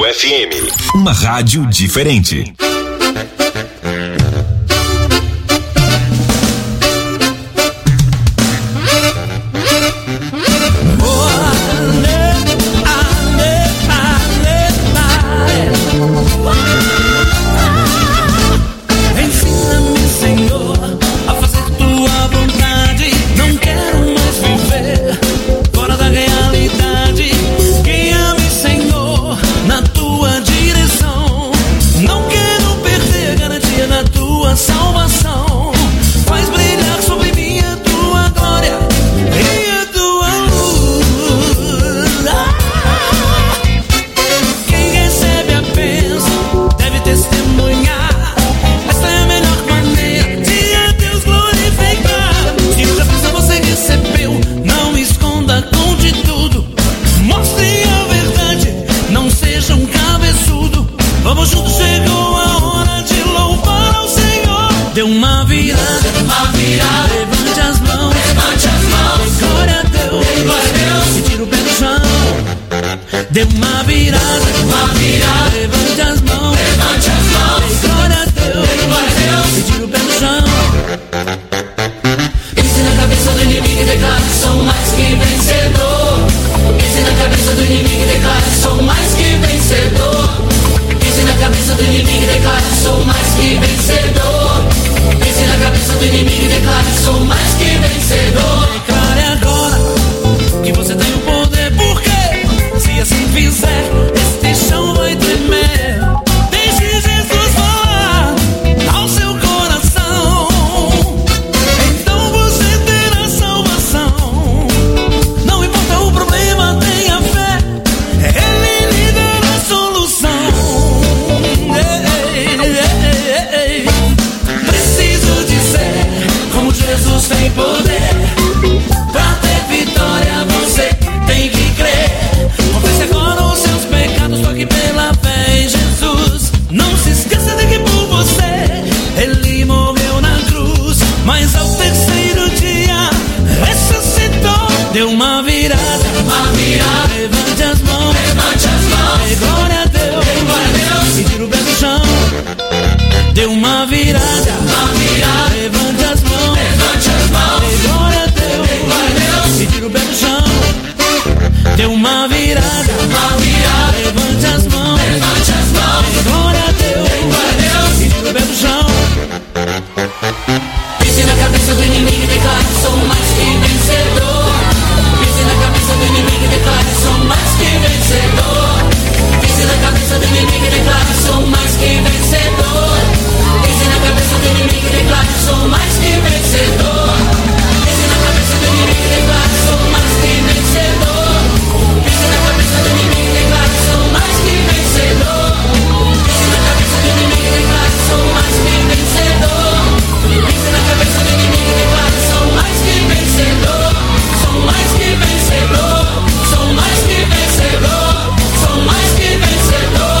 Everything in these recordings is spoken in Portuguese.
FM. Uma rádio diferente. Deu uma virada, levante as mãos, glória a Deus, e tira o pé do chão. Pise na cabeça do inimigo e declare, sou mais que vencedor. Pise na cabeça do inimigo e declare, sou mais que vencedor. Pise na cabeça do inimigo e declare, sou mais que vencedor. Pise na cabeça do inimigo e declare, sou mais que vencedor. Declare agora que você tem o poder, porque se assim fizer, este chão vai tremer. Deixe Jesus falar ao seu coração, então você terá salvação. Não importa o problema, tenha fé, Ele lhe dará a solução. Preciso dizer como Jesus tem poder. Pra ter vitória você tem que crer. Confesse agora os seus pecados, toque pela fé em Jesus. Não se esqueça de que por você Ele morreu na cruz, mas ao terceiro dia ressuscitou. Deu uma virada, levante as mãos, dê glória a Deus, e tira o pé do chão. Deu uma virada, levante as mãos, dê glória a Deus, e tira o pé do chão. Deu uma virada, levante as mãos, glória a Deus, e tira o pé do chão. Pise na cabeça do inimigo e declare, sou mais que vencedor. Pise na cabeça do inimigo e declare, sou mais que vencedor. Pise na cabeça do inimigo e declare, sou mais que vencedor. Pise na cabeça do inimigo e declare, sou mais que vencedor. Pise na cabeça do inimigo e declare, sou mais que vencedor. Pise na cabeça do inimigo e declare, sou mais que vencedor. Pise na cabeça do inimigo e declare, sou mais que vencedor. Pise na cabeça do inimigo e declare, sou mais que vencedor. Sou mais que vencedor. Sou mais que vencedor. Sou mais que vencedor.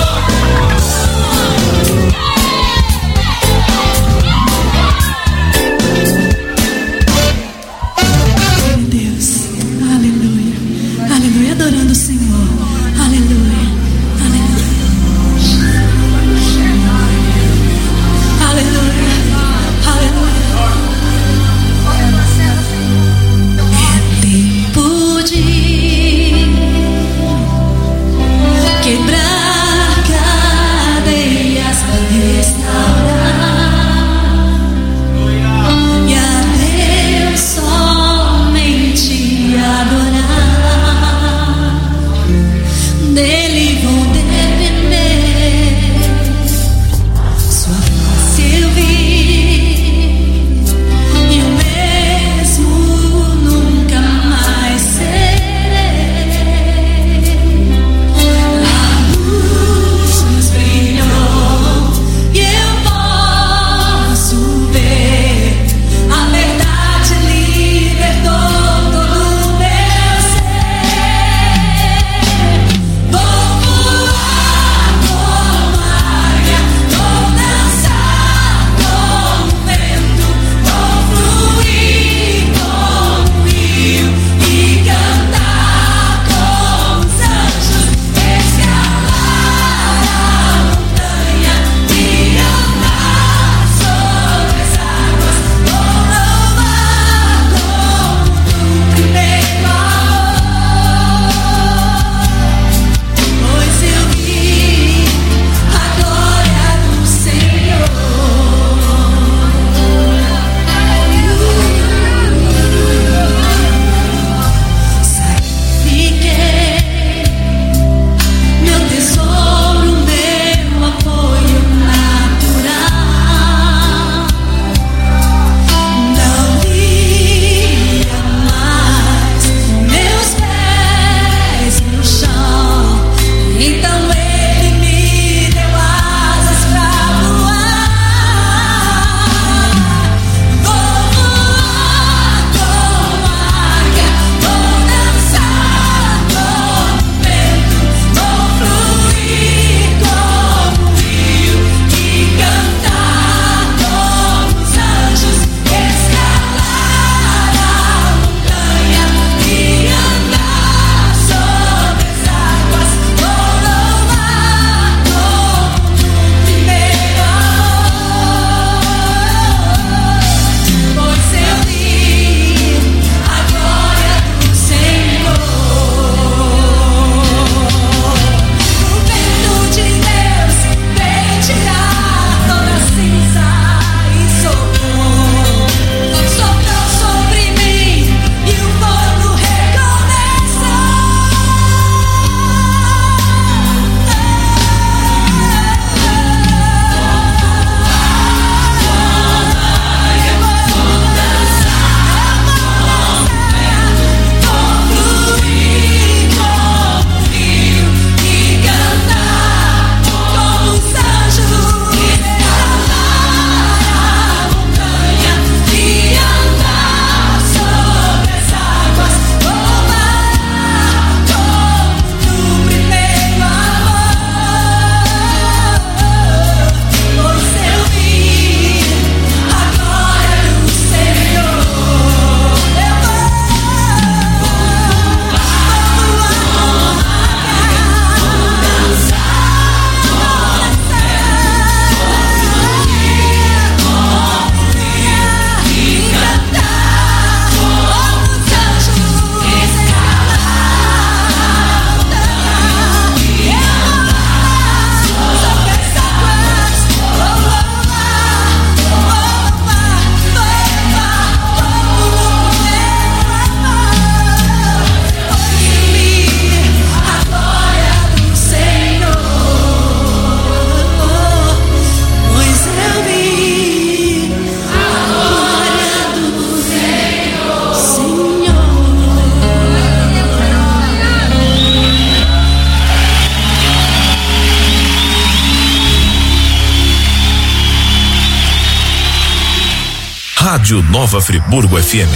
Rádio Nova Friburgo FM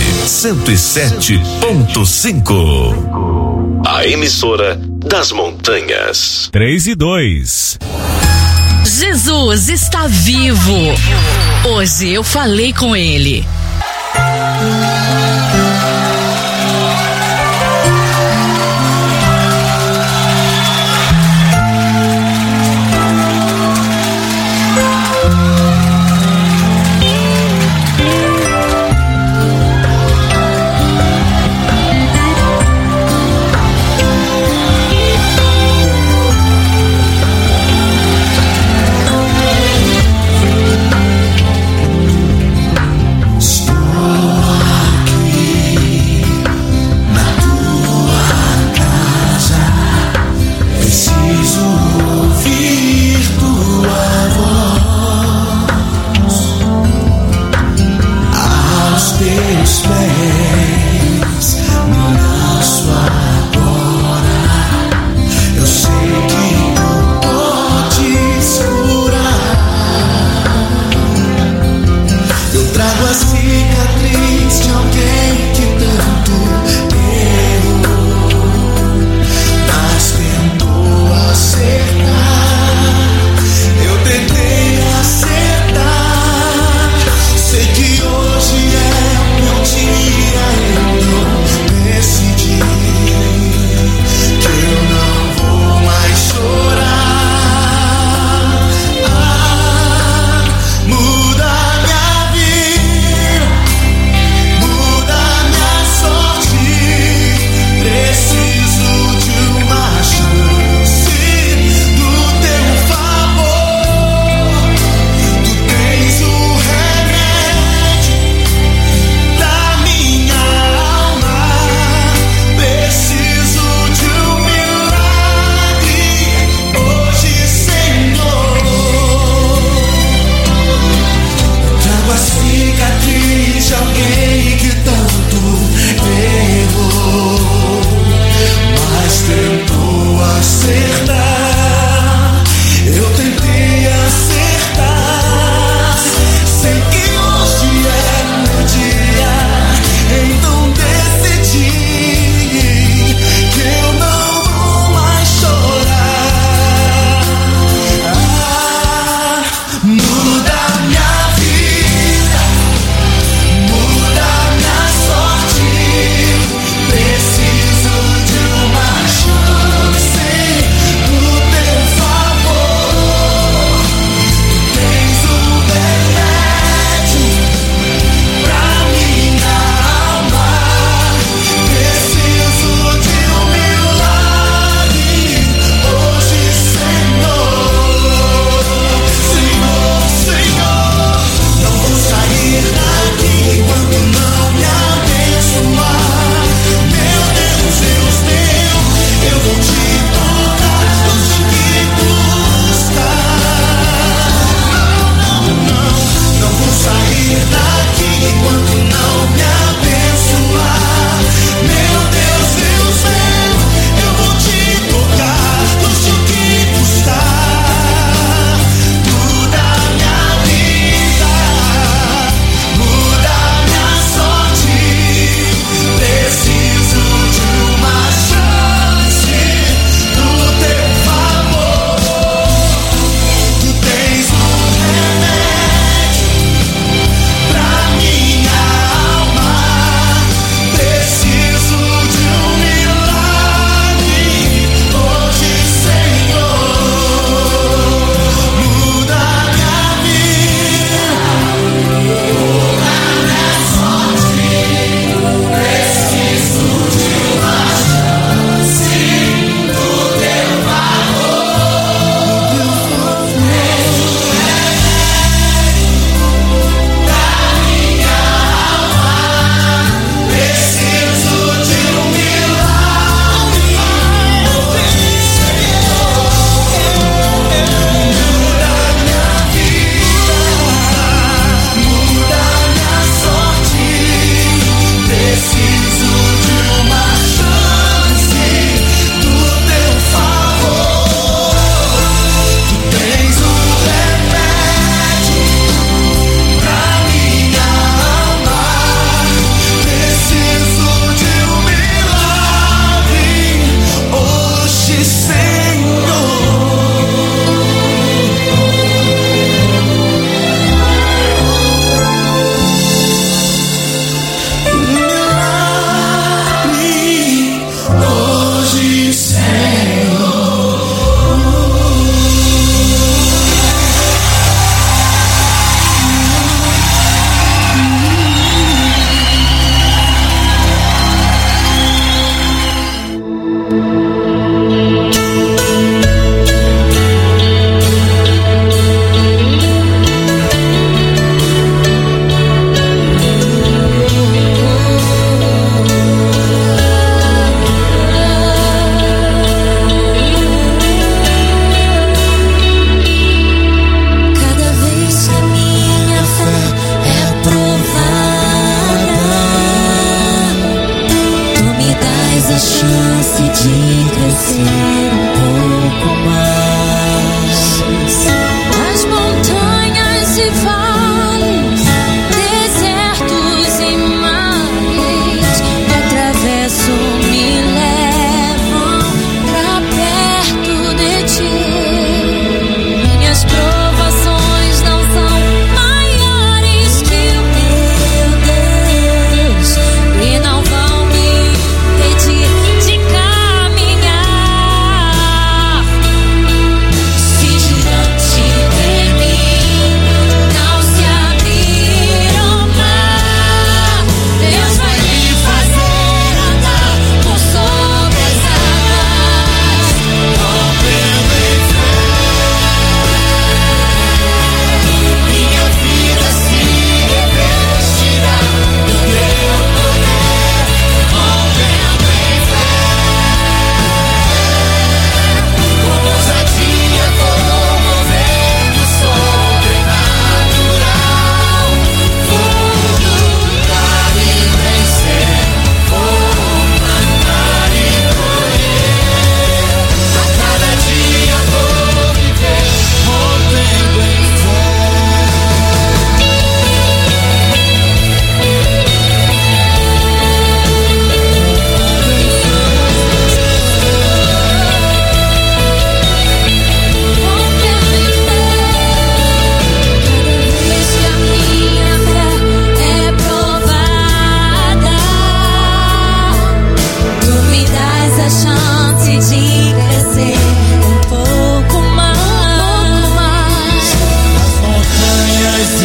107.5. A emissora das montanhas. 3-2. Jesus está vivo. Hoje eu falei com ele. Estou aqui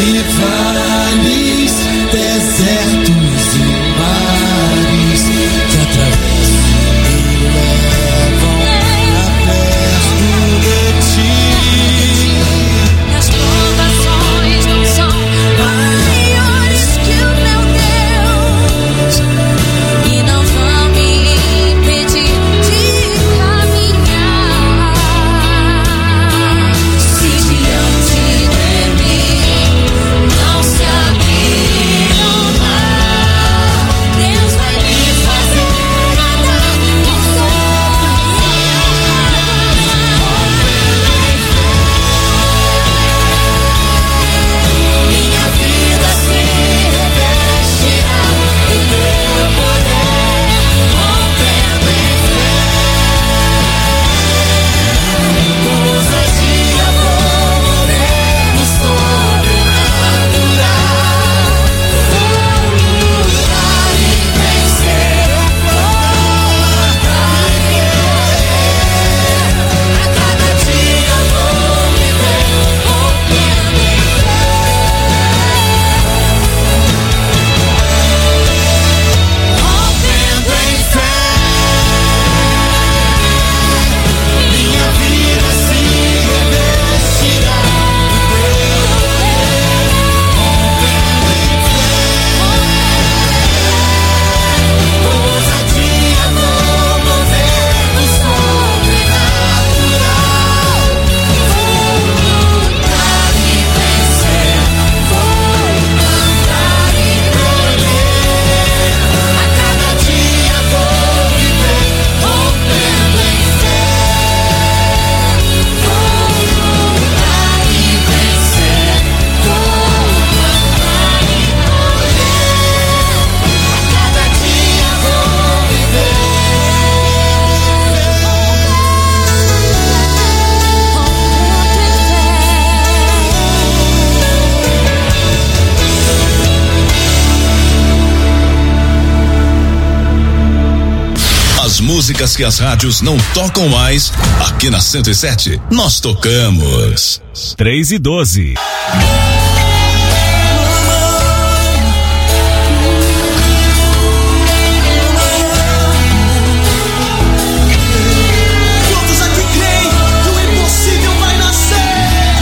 e vales, desertos e mares que atravessam e levam pra perto de ti. As provações não são maiores que o meu Deus e não vão me impedir de caminhar. Se diante de mim não se abrir o mar, Deus vai me fazer andar por sobre minha vida se revestirá do teu poder, rompendo em fé. Com ousadia vou mover no sobrenatural. Vou lutar e vencer, vou cantar e correr. A cada dia vou viver, rompendo em rompendo em fé. Minha vida se revestirá do teu poder, rompendo em fé. Com ousadia vou mover no sobrenatural. Vou lutar e vencer, vou cantar e correr. A cada dia vou viver, rompendo em fé. Vou lutar e vencer, vou cantar e correr. A cada dia vou viver, As músicas que as rádios não tocam mais, aqui na 107, nós tocamos. 3:12. Todos aqui creem que o impossível vai nascer.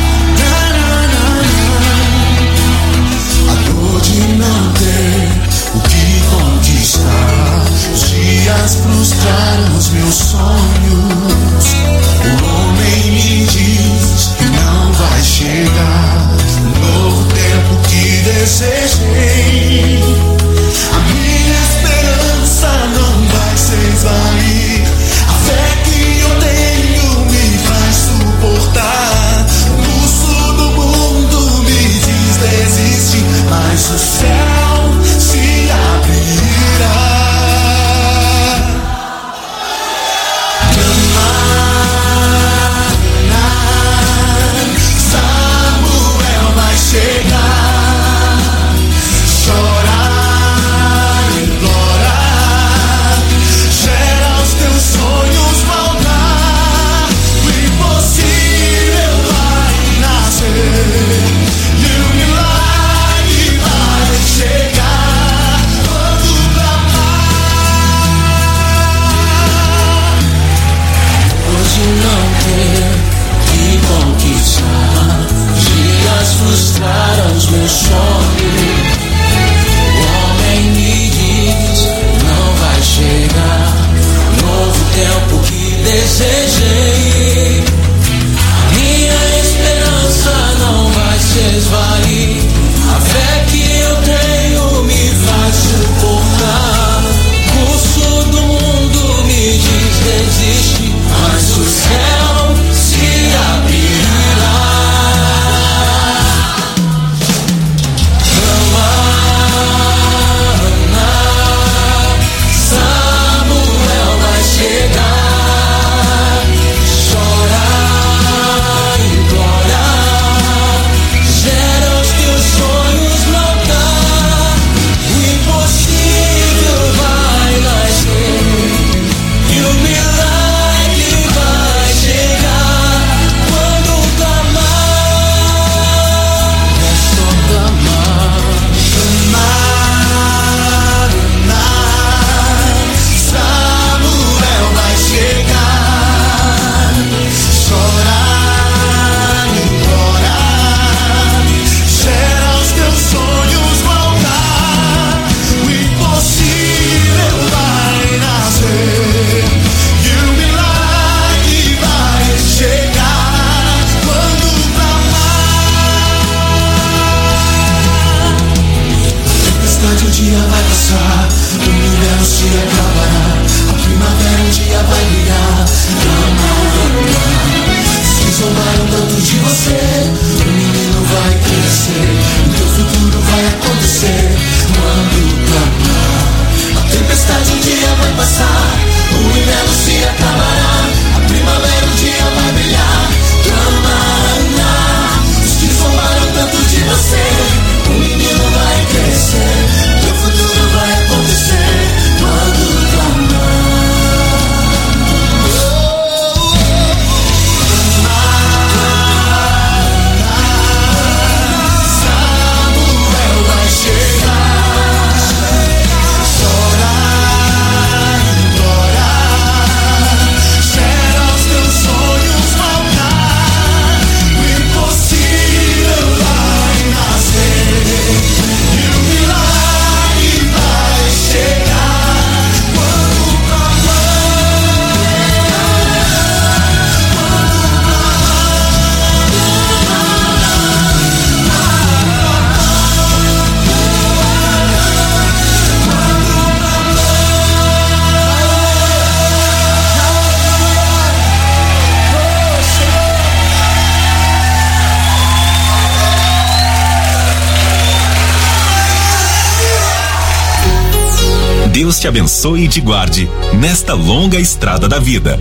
A dor de não ter o que conquistar, os dias frustraram os meus sonhos. O homem me diz que não vai chegar o novo tempo que desejei. A minha esperança não vai se esvair. A fé que eu tenho me faz suportar. O pulso do mundo me diz desistir, mas o céu se abrirá. Samuel vai chegar, chorar e implorar, gera os teus sonhos voltar. O impossível vai nascer e o milagre vai chegar quando clamar. Hoje não ter que conquistar, dias frustraram os meus sonhos. O homem me diz não vai chegar novo tempo que desejei. A minha esperança não vai se esvair. A fé que eu tenho me faz suportar. O curso do mundo me diz desiste, mas o céu se abrirá. Samuel vai chegar, chorar e implorar, gera os dia vai passar, o inverno se acabará, a primavera um dia vai brilhar. Se zombaram tanto de você, o menino vai crescer, o teu futuro vai acontecer quando clamar. A tempestade um dia vai passar, o inverno se acabará, a primavera um dia vai brilhar. Clamará, os que zombaram tanto de você, o menino vai crescer, o teu futuro vai acontecer quando clamar. Deus te abençoe e te guarde nesta longa estrada da vida.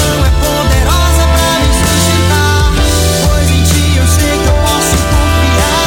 Pois em ti eu sei que eu posso confiar.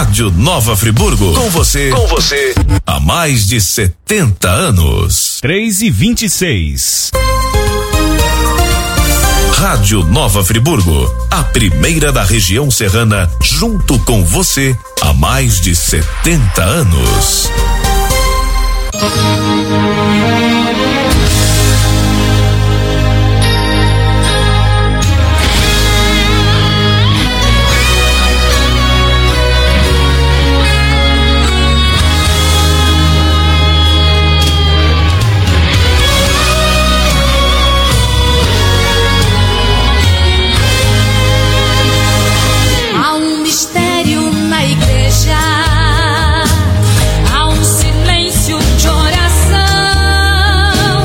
Rádio Nova Friburgo. Com você. Há mais de 70 anos. 3h26. Rádio Nova Friburgo, a primeira da região serrana, junto com você, há mais de 70 anos. Há um mistério na igreja, há um silêncio de oração.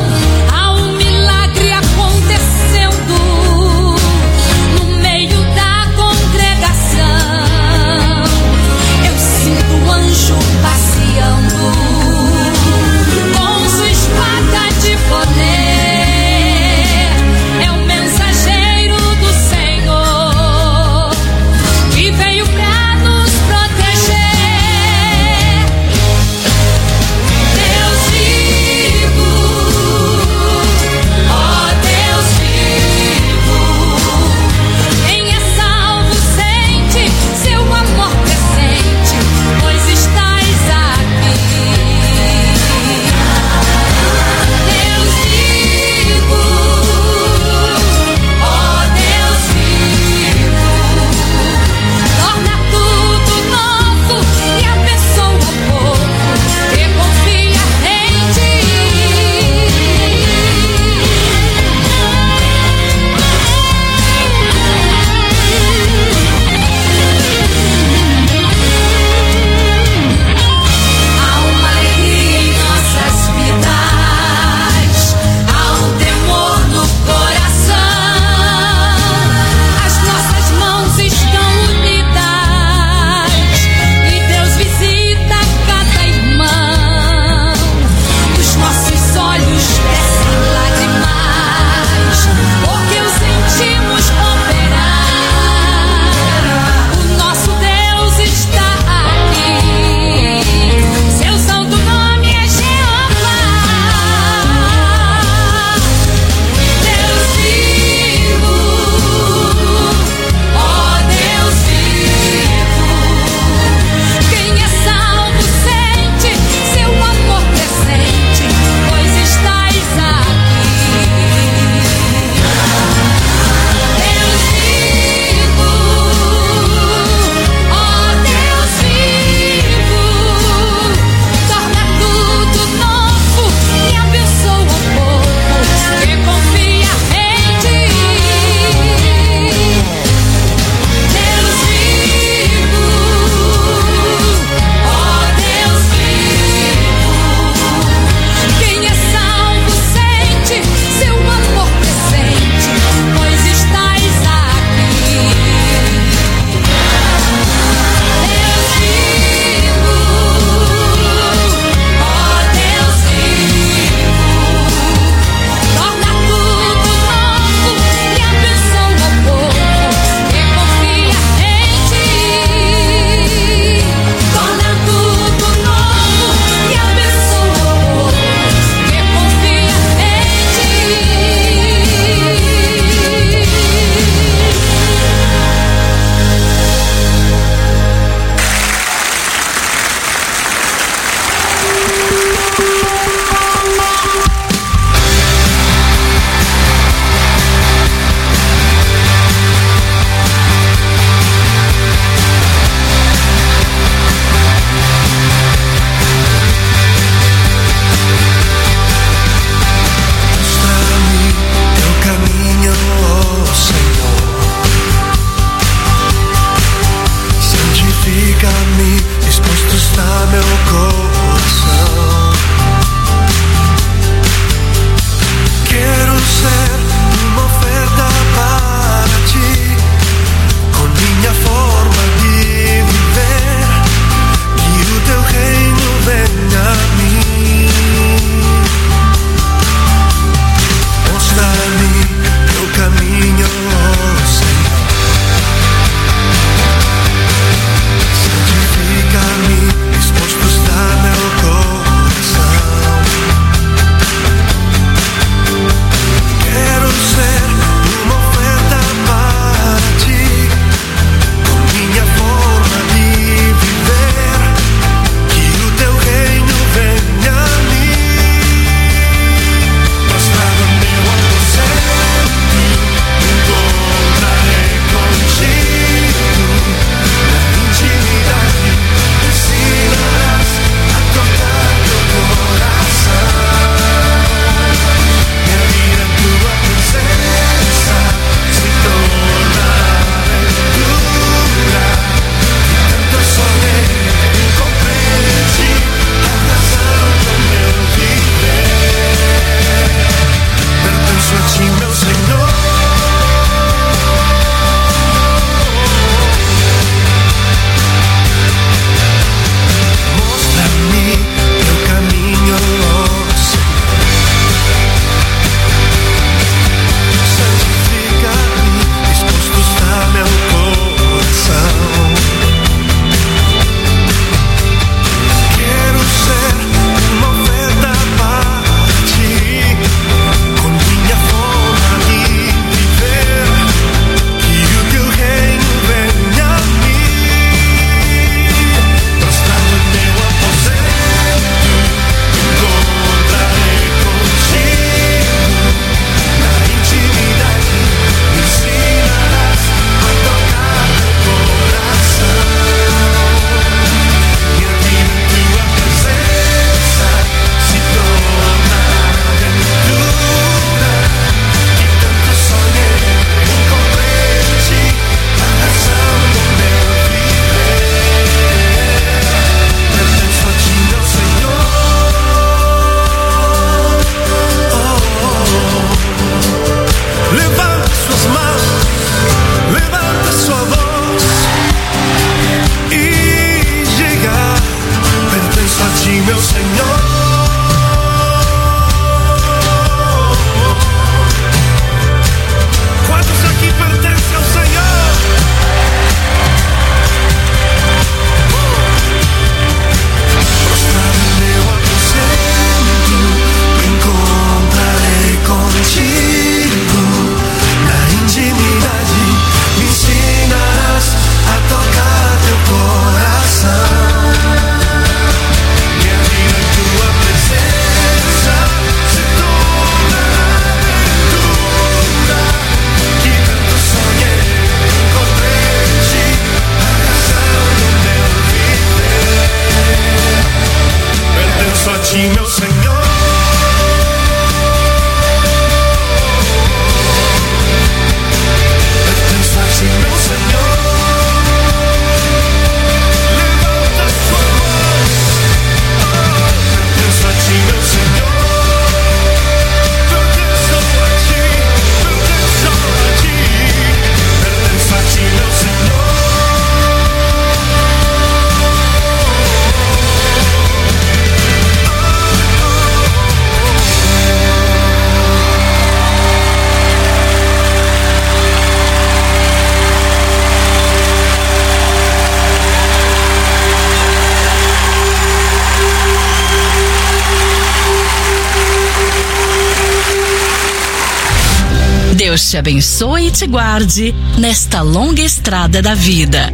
Deus te abençoe e te guarde nesta longa estrada da vida.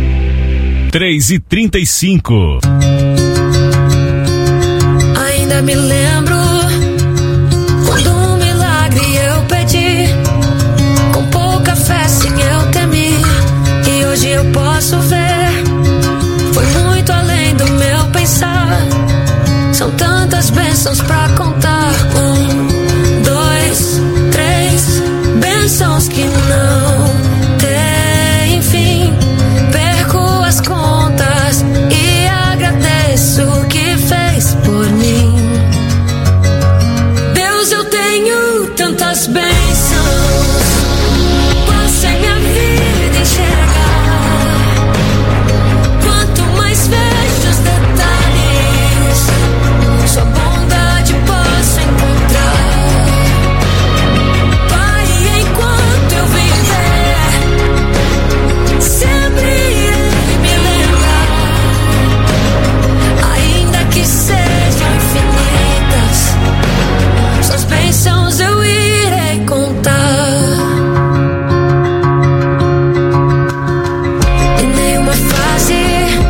3h35. Ainda me lembro quando um milagre eu pedi, com pouca fé sim eu temi, e hoje eu posso ver, foi muito além do meu pensar. São tantas bênçãos pra contar. 1, 2, 3, bênçãos que não têm fim. Perco as contas e agradeço o que fez por mim. Deus, eu tenho tantas bênçãos, posso em minha vida enxergar. Quanto mais vejo os detalhes, sua bondade posso encontrar. Pai, enquanto eu viver, sempre irei me lembrar. Ainda que sejam infinitas, suas bênçãos eu irei contar. E nenhuma fase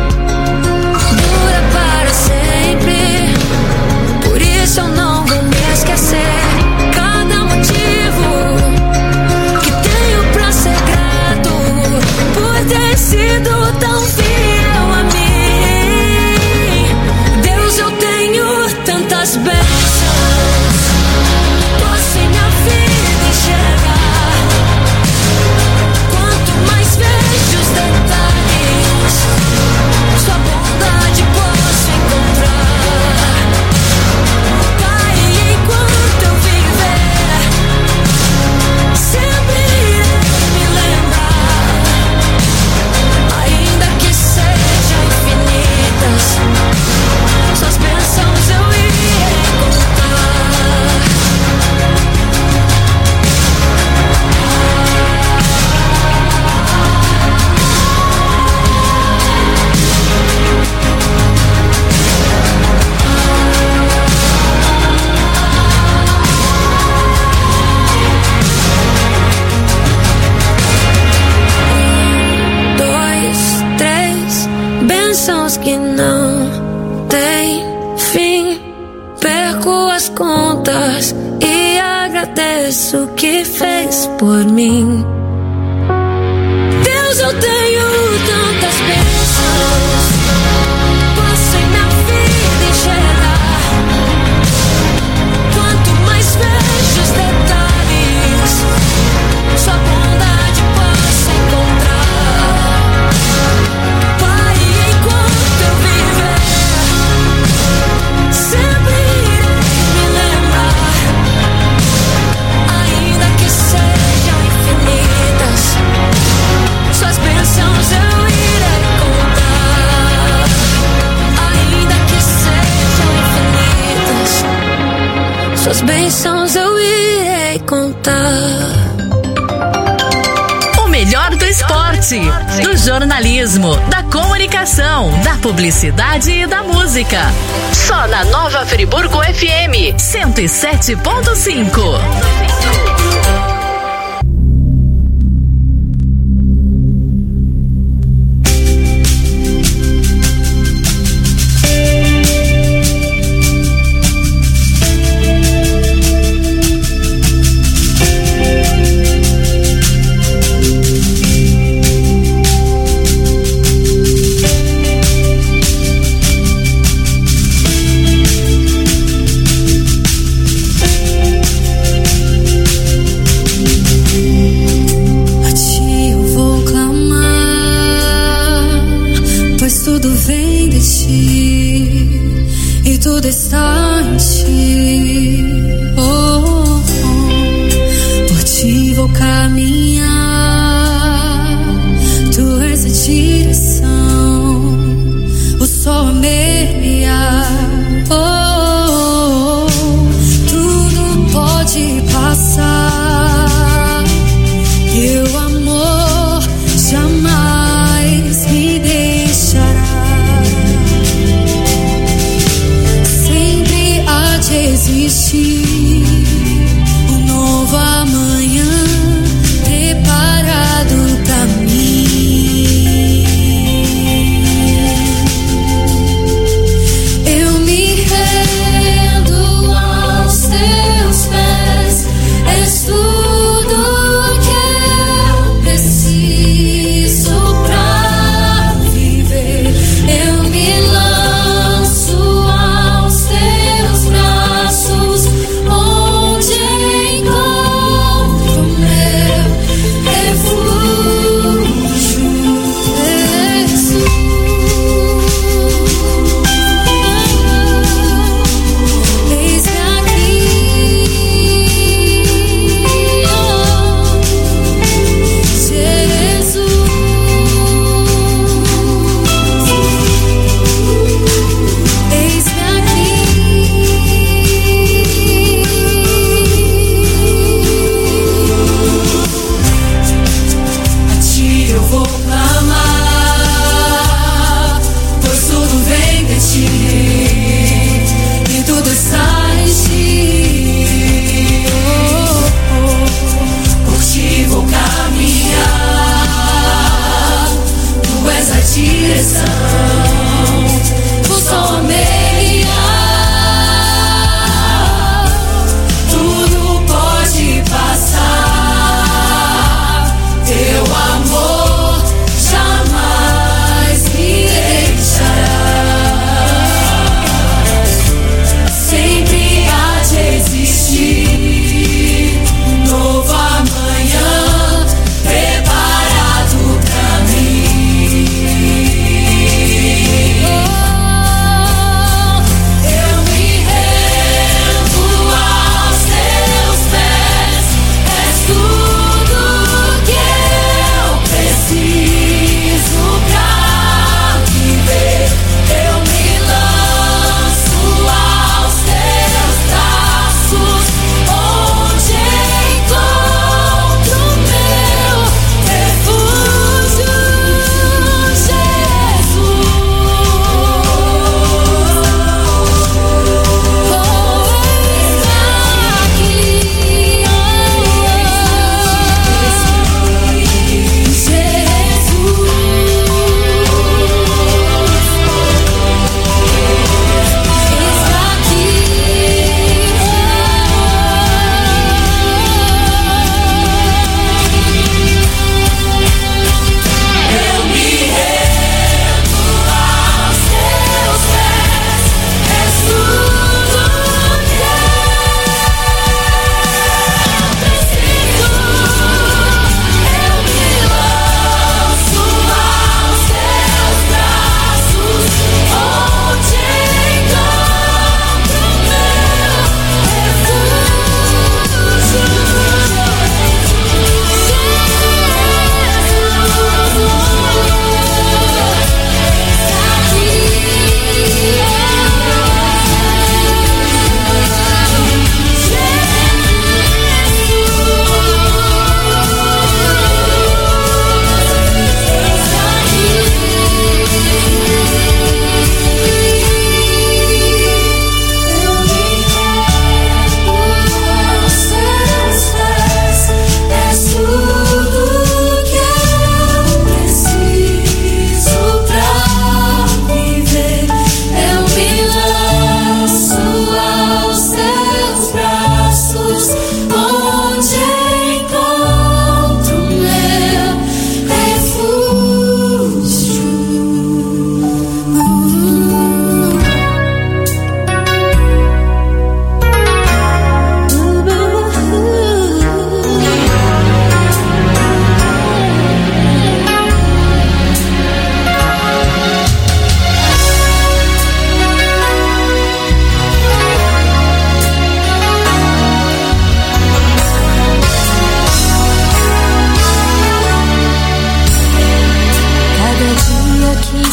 dura para sempre, por isso eu não vou me esquecer. Cada motivo que tenho pra ser grato, por ter sido tão fiel a mim. Deus, eu tenho tantas bênçãos, posso em minha vida enxergar. Quanto mais vejo os detalhes, sua bondade posso encontrar. Pai, enquanto eu viver, sempre irei me lembrar. Ainda que sejam infinitas, suas bênçãos eu irei contar. Dois, três, bênçãos que não têm fim. Perco as contas e agradeço o que fez por mim. Deus, eu tenho tantas bênçãos, posso em minha vida enxergar. Quanto mais vejo os detalhes, sua bondade posso encontrar. Pai, enquanto eu viver, sempre irei me lembrar. Ainda que sejam infinitas, suas bênçãos eu irei contar. Ainda que sejam infinitas, suas bênçãos eu irei contar. O melhor do esporte, do jornalismo, da comunicação, da publicidade e da música. Só na Nova Friburgo FM 107.5. Tudo está em ti. Oh, oh. Por ti vou caminhar. Tu és a direção, o sol a meia. Oh, oh, oh. Tudo pode passar. Teu amor jamais me deixará. Sempre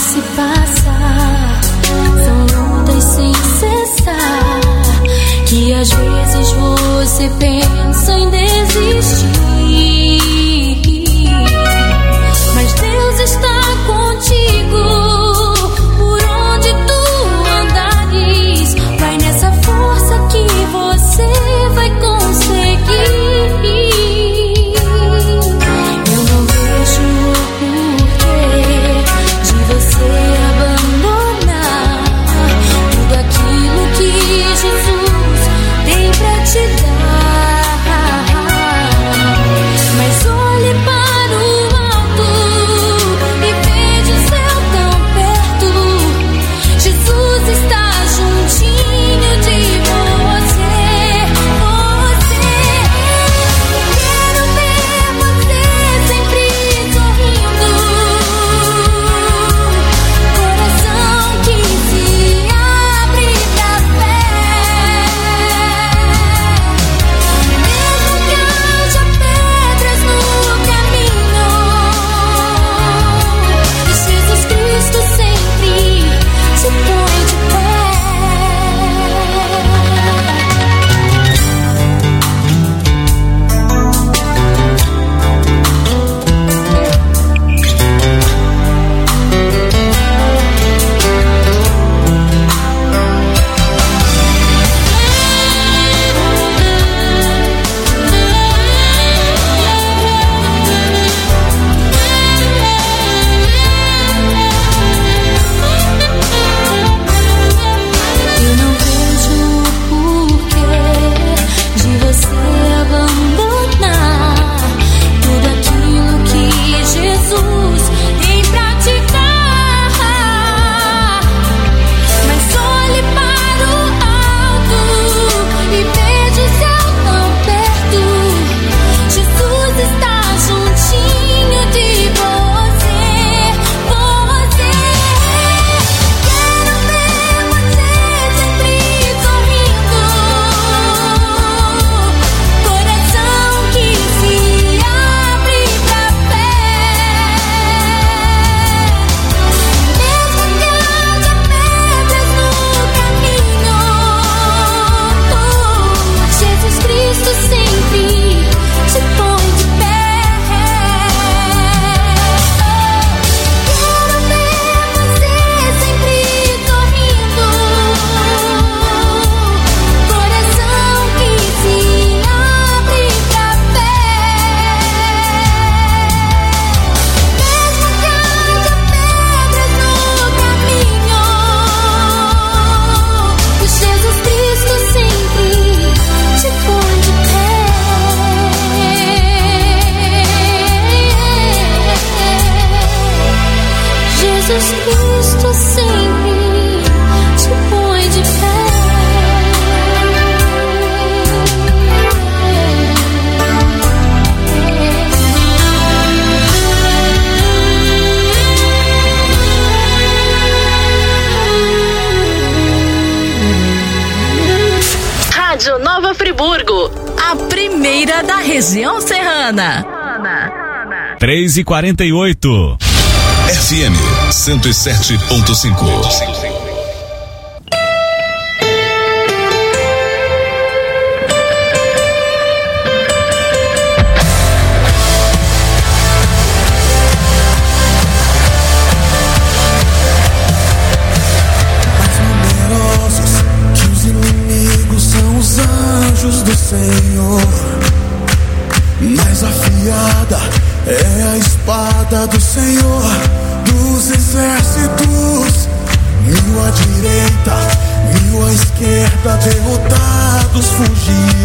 se passar, são lutas sem cessar, que às vezes você pensa em desistir, mas Deus está contigo por onde tu andares. Vai nessa força que você vai conseguir. Eu não vejo o porquê de você abandonar tudo aquilo que Jesus tem pra te dar. Mas olhe para o alto e veja o céu tão perto. Jesus está juntinho de você. Quero ver você sempre sorrindo, coração que se abre pra fé. Mesmo que haja pedras no caminho, Jesus Cristo sempre te põe de pé. Eu não vejo o porquê de você abandonar tudo aquilo que Jesus tem pra te dar. Mas olhe para o alto e veja o céu tão perto. Jesus está juntinho de você. Quero ver você sempre sorrindo, coração que se abre pra fé. Mesmo que haja pedras no caminho, Jesus Cristo sempre te põe de pé. Quero ver você sempre sorrindo, coração que se abre pra fé. Mesmo que haja pedras no caminho, Jesus Cristo sempre te põe de pé. Jesus Cristo sempre te põe de Rádio Nova Friburgo, a primeira da região serrana. 3h48. FM 107.5. Mais numerosos que os inimigos são os anjos do Senhor. Mais afiada é a espada do Senhor dos exércitos. 1000 à direita, 1000 à esquerda, derrotados fugir.